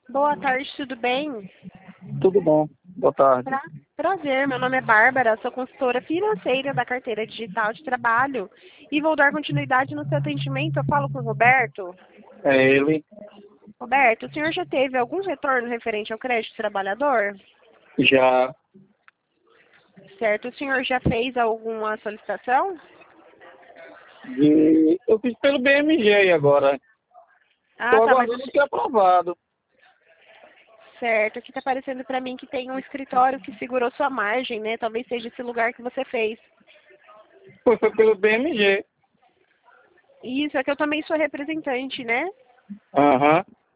Boa tarde, tudo bem? Tudo bom. Boa tarde. Prazer, meu nome é Bárbara, sou consultora financeira da carteira digital de trabalho e vou dar continuidade no seu atendimento. Eu falo com o Roberto. É ele. Roberto, o senhor já teve algum retorno referente ao crédito trabalhador? Já. Certo, o senhor já fez alguma solicitação? Eu fiz pelo BMG agora. Ah, Estou tá, mas aguardando ser aprovado. certo, aqui tá aparecendo para mim que tem um escritório que segurou sua margem, né? Talvez seja esse lugar que você fez. Foi pelo BMG. Isso, é que eu também sou representante, né? Aham.